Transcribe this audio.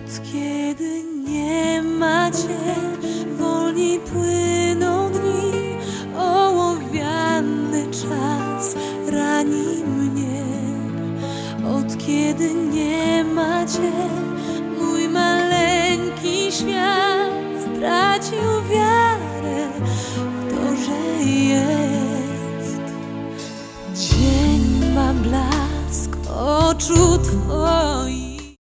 Od kiedy nie ma Cię, wolniej płyną dni, ołowiany czas rani mnie. Od kiedy nie ma Cię, mój maleńki świat stracił wiarę w to, że jest. Dzień ma blask oczu Twoich,